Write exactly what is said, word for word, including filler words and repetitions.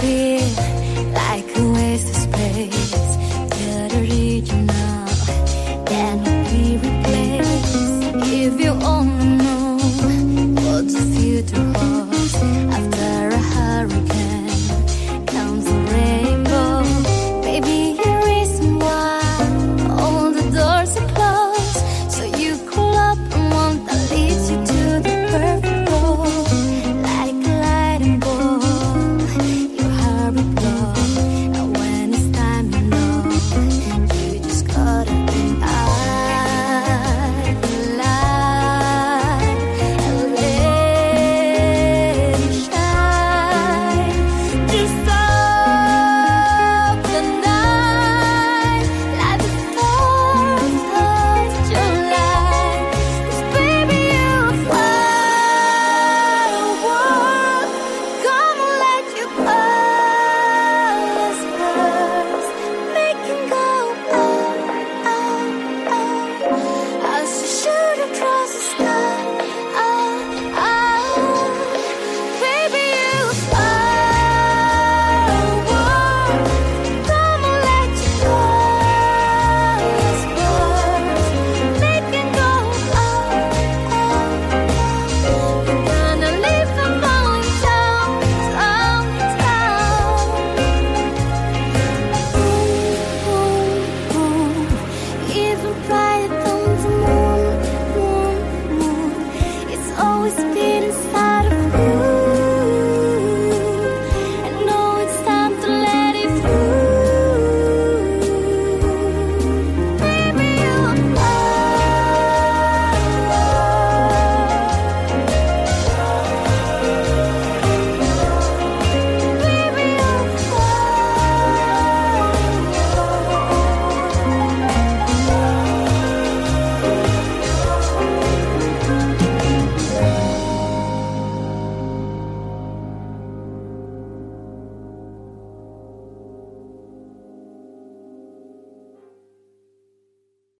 feel like a waste of space. You're the original, cannot be replaced. If you only know what the future holds, after a hurricane comes a rainbow. Maybe a reason why all the doors are closed, so you call up and want that leads you to the perfect road. Like a lightning bolt, your heart will blow, and when it's time you know, you just gotta think I light and let it shine. Just stop the night like the fourth of July. 'Cause baby you'll fly the world. Come on, let your colors burst, make it go up, up, up, as you shoot across the sky. Up, up. Baby you fly the world. Come on, let your colors burst, make it go up, up, up. You're gonna leave them falling down, down, down. Boom, boom, even brighter than the moon, moon, moon. It's always been inside